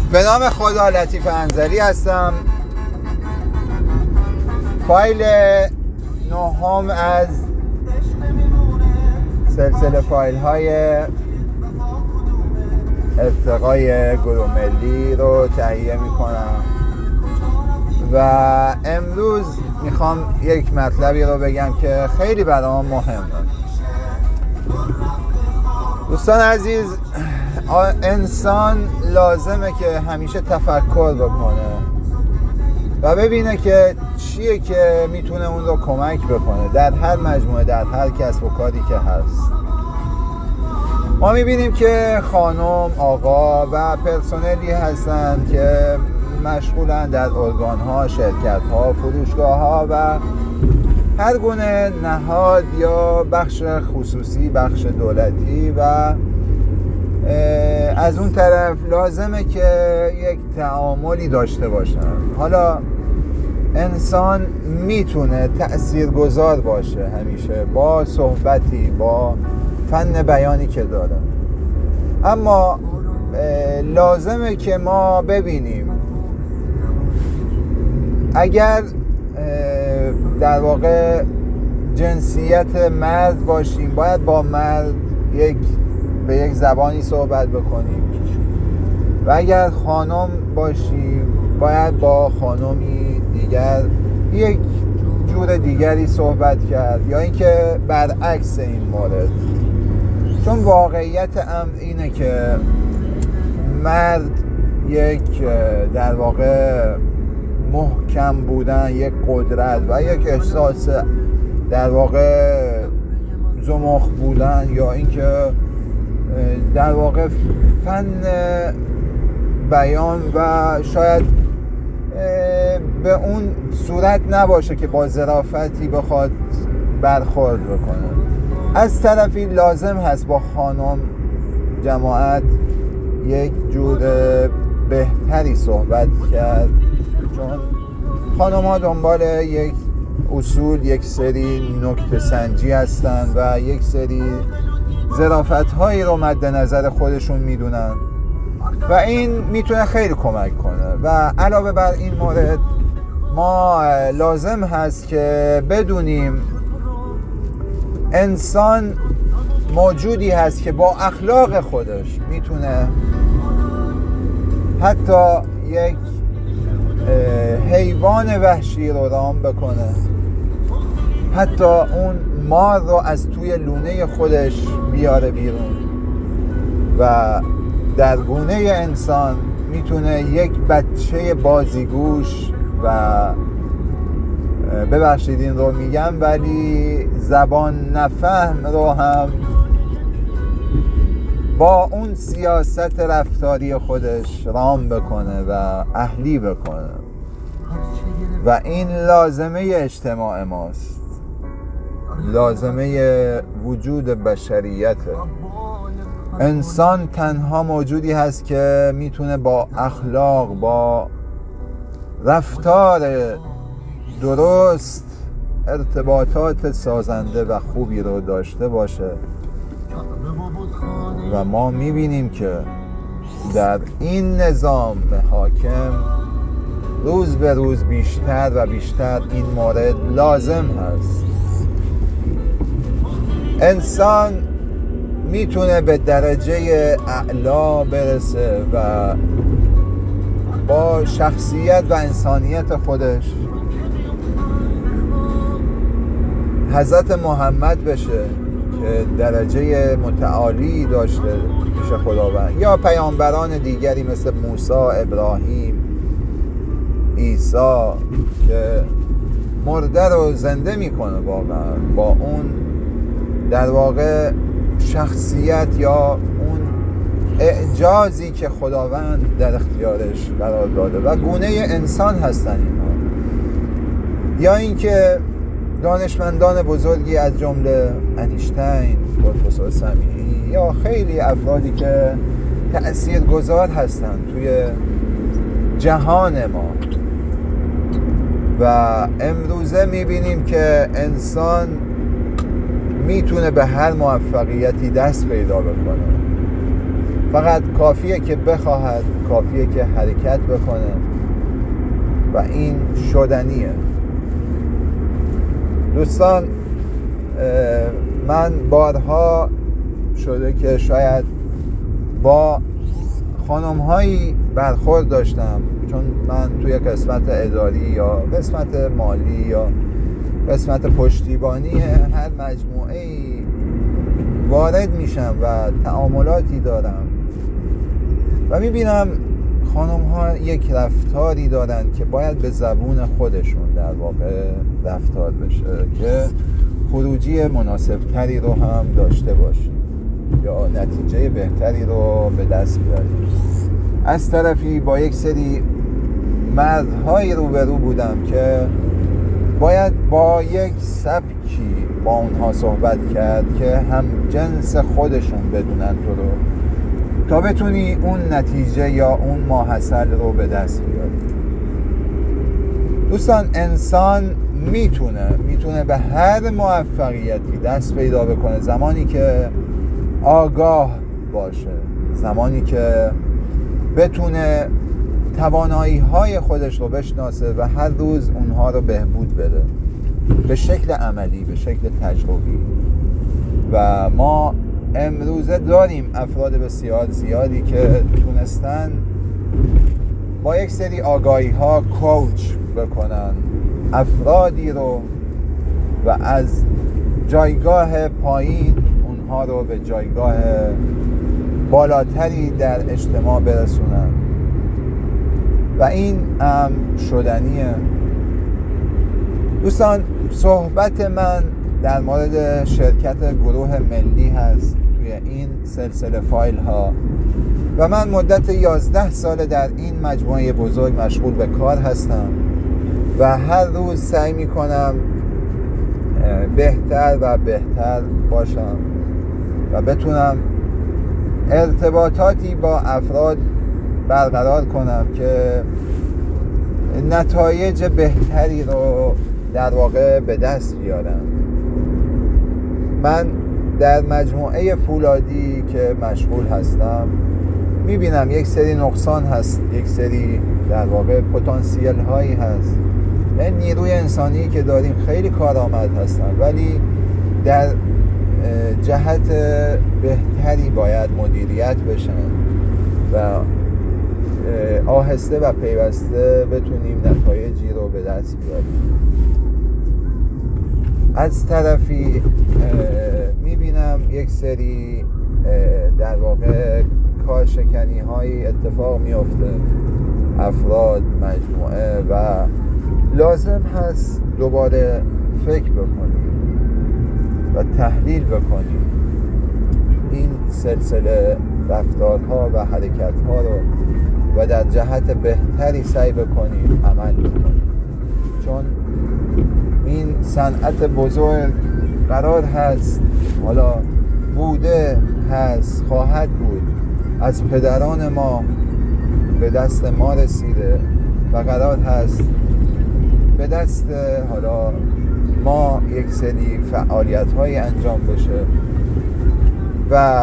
به نام خدا لطیف انزلی هستم. فایل نهم از سلسله فایل های ارتقای گروه ملی رو تهیه میکنم و امروز میخوام یک مطلبی رو بگم که خیلی برام مهمه. دوستان عزیز، انسان لازمه که همیشه تفکر بکنه و ببینه که چیه که میتونه اون رو کمک بکنه در هر مجموعه، در هر کسب و کاری که هست. ما میبینیم که خانم، آقا و پرسنلی هستن که مشغولن در ارگان‌ها، شرکت‌ها، فروشگاه‌ها و هر گونه نهاد یا بخش خصوصی، بخش دولتی و از اون طرف لازمه که یک تعاملی داشته باشن. حالا انسان میتونه تأثیرگذار باشه همیشه با صحبتی، با فن بیانی که داره، اما لازمه که ما ببینیم اگر در واقع جنسیت مرد باشیم باید با مرد به یک زبانی صحبت بکنیم و اگر خانم باشیم باید با خانمی دیگر یک جور دیگری صحبت کرد، یا اینکه برعکس این مورد. چون واقعیت امر اینه که مرد یک در واقع محکم بودن، یک قدرت و یک احساس در واقع زمخت بودن، یا اینکه در واقع فن بیان و شاید به اون صورت نباشه که با ظرافتی بخواد برخورد بکنه. از طرفی لازم هست با خانم جماعت یک جور بهتری صحبت کرد، چون خانم ها دنبال یک اصول، یک سری نکته سنجی هستن و یک سری ظرافت هایی رو مد نظر خودشون میدونن و این میتونه خیلی کمک کنه. و علاوه بر این مورد ما لازم هست که بدونیم انسان موجودی هست که با اخلاق خودش میتونه حتی یک حیوان وحشی رو رام بکنه، حتی اون مار رو از توی لونه خودش بیاره بیرون و در گونه انسان میتونه یک بچه بازیگوش و ببخشید این رو میگم ولی زبان نفهم رو هم با اون سیاست رفتاری خودش رام بکنه و اهلی بکنه و این لازمه اجتماع ماست، لازمه وجود بشریته. انسان تنها موجودی هست که میتونه با اخلاق، با رفتار درست ارتباطات سازنده و خوبی رو داشته باشه و ما میبینیم که در این نظام حاکم روز به روز بیشتر و بیشتر این مورد لازم هست. انسان میتونه به درجه اعلا برسه و با شخصیت و انسانیت خودش حضرت محمد بشه که درجه متعالی داشته پیش خداوند، یا پیامبران دیگری مثل موسی، ابراهیم، عیسی که مرده رو زنده میکنه واقعا با اون در واقع شخصیت یا اون اعجازی که خداوند در اختیارش قرار داده و گونه انسان هستن اینها. یا اینکه دانشمندان بزرگی از جمله انیشتین، پروفسور سمیعی یا خیلی افرادی که تأثیرگذار هستن توی جهان ما و امروزه میبینیم که انسان میتونه به هر موفقیتی دست پیدا بکنه فقط کافیه که بخواهد، کافیه که حرکت بکنه و این شدنیه. دوستان، من بارها شده که شاید با خانم‌هایی برخورد داشتم، چون من توی قسمت اداری یا قسمت مالی یا قسمت پشتیبانی هر مجموعه‌ای وارد میشم و تعاملاتی دارم و میبینم خانم‌ها یک رفتاری دارن که باید به زبون خودشون در واقع رفتار بشه که خروجی مناسبتری رو هم داشته باشیم یا نتیجه بهتری رو به دست بیاریم. از طرفی با یک سری مردهایی روبرو بودم که باید با یک سبکی با اونها صحبت کرد که هم جنس خودشون بدونن تو رو، تا بتونی اون نتیجه یا اون ماحصل رو به دست بیاری. دوستان، انسان میتونه به هر موفقیتی دست پیدا بکنه زمانی که آگاه باشه، زمانی که بتونه توانایی های خودش رو بشناسه و هر روز اونها رو بهبود بده به شکل عملی، به شکل تجربی. و ما امروزه داریم افراد بسیار زیادی که تونستن با یک سری آگاهی ها کوچ بکنن افرادی رو و از جایگاه پایین اونها رو به جایگاه بالاتری در اجتماع برسونن و این شدنیه. دوستان، صحبت من در مورد شرکت گروه ملی هست توی این سلسله فایل ها و من مدت 11 سال در این مجموعه بزرگ مشغول به کار هستم و هر روز سعی می کنم بهتر و بهتر باشم و بتونم ارتباطاتی با افراد برقرار کنم که نتایج بهتری رو در واقع به دست بیارم. من در مجموعه فولادی که مشغول هستم میبینم یک سری نقصان هست، یک سری در واقع پتانسیل هایی هست. این نیروی انسانی که داریم خیلی کارآمد هستن، ولی در جهت بهتری باید مدیریت بشن و آهسته و پیوسته بتونیم نتایجی رو به دست بیاریم. از طرفی میبینم یک سری در واقع کارشکنی های اتفاق میفته، افراد، مجموعه، و لازم هست دوباره فکر بکنیم و تحلیل بکنیم این سلسله رفتارها و حرکتها رو و در جهت بهتری سعی بکنیم عمل بکنیم، چون این صنعت بزرگ قرار هست، حالا بوده هست، خواهد بود، از پدران ما به دست ما رسیده و قرار هست به دست حالا ما یک سری فعالیت های انجام بشه و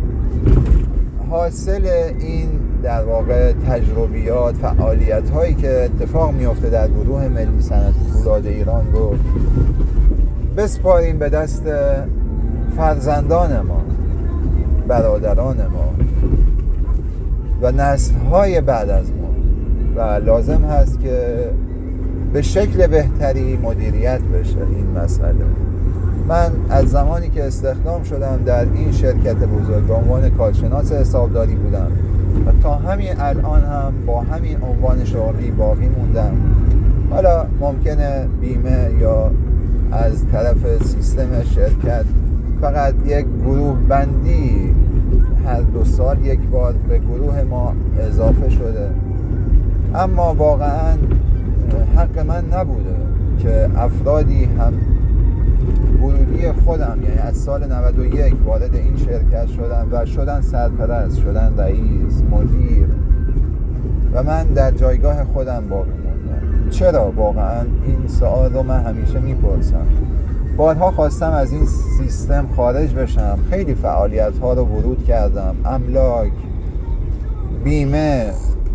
حاصل این در واقع تجربیات، فعالیت هایی که اتفاق میفته در گروه ملی صنعت فولاد ایران رو بسپاریم به دست فرزندان ما، برادران ما و نسل های بعد از ما و لازم هست که به شکل بهتری مدیریت بشه این مسئله. من از زمانی که استخدام شدم در این شرکت بزرگ به عنوان کارشناس حسابداری بودم و تا همین الان هم با همین عنوان شغلی باقی موندم. حالا ممکنه بیمه یا از طرف سیستم شرکت فقط یک گروه بندی هر 2 سال یک بار به گروه ما اضافه شده، اما واقعا حق من نبوده که افرادی هم ورودی خودم، یعنی از سال 91 وارد این شرکت شدن و شدن سرپرست، شدن رئیس، مدیر و من در جایگاه خودم باقی موندم. چرا؟ واقعا این سوال رو من همیشه میپرسم بارها خواستم از این سیستم خارج بشم، خیلی فعالیت ها رو ورود کردم، املاک، بیمه،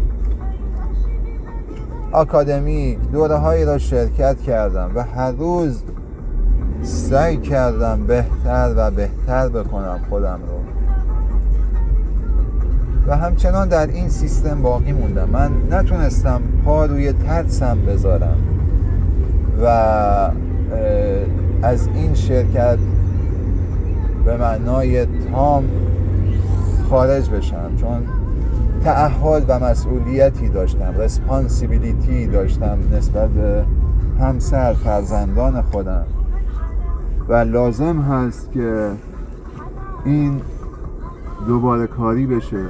آکادمیک، دوره هایی را شرکت کردم و هر روز سعی کردم بهتر و بهتر بکنم خودم رو و همچنان در این سیستم باقی موندم. من نتونستم پا روی ترسم بذارم و از این شرکت به معنای تام خارج بشم، چون تعهد و مسئولیتی داشتم، رسپانسیبیلیتی داشتم نسبت به همسر، فرزندان خودم و لازم هست که این دوباره کاری بشه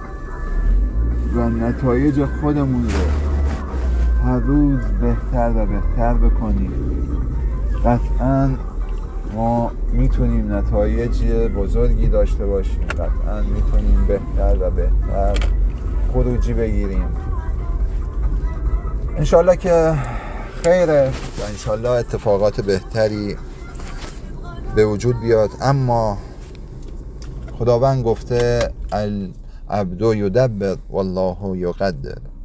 و نتایج خودمون رو هر روز بهتر و بهتر بکنیم. قطعاً ما میتونیم نتایج بزرگی داشته باشیم، قطعاً میتونیم بهتر و بهتر خروجی بگیریم. انشالله که خیره و انشالله اتفاقات بهتری به وجود بیاد. اما خداوند گفته العبد یدبر والله یقدر.